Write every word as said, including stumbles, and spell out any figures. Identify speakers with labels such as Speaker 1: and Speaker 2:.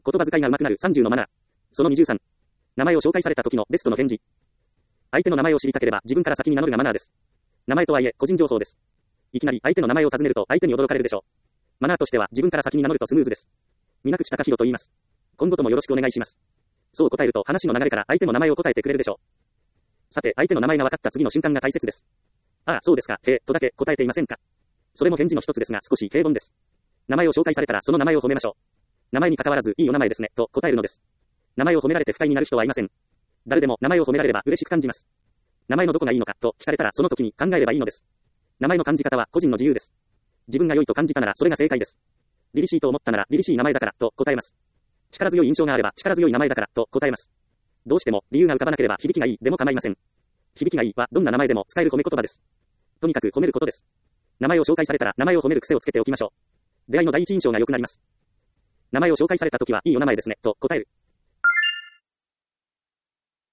Speaker 1: 言葉遣いが上手くなるさんじゅうのマナー。そのにじゅうさん。名前を紹介された時のベストの返事。相手の名前を知りたければ自分から先に名乗るがマナーです。名前とはいえ個人情報です。いきなり相手の名前を尋ねると相手に驚かれるでしょう。マナーとしては自分から先に名乗るとスムーズです。皆口貴弘と言います。今後ともよろしくお願いします。そう答えると話の流れから相手の名前を答えてくれるでしょう。さて相手の名前が分かった次の瞬間が大切です。ああそうですか、へえ、とだけ答えていませんか。それも返事の一つですが少し平凡です。名前を紹介されたらその名前を褒めましょう。名前に関わらずいいお名前ですね、と答えるのです。名前を褒められて不快になる人はいません。誰でも名前を褒められれば嬉しく感じます。名前のどこがいいのかと聞かれたらその時に考えればいいのです。名前の感じ方は個人の自由です。自分が良いと感じたならそれが正解です。凛々しいと思ったなら凛々しい名前だからと答えます。力強い印象があれば力強い名前だからと答えます。どうしても理由が浮かばなければ響きがいいでも構いません。響きがいいはどんな名前でも使える褒め言葉です。とにかく褒めることです。名前を紹介されたら名前を褒める癖をつけておきましょう。出会いの第一印象が良くなります。名前を紹介された時はいいお名前ですねと答える。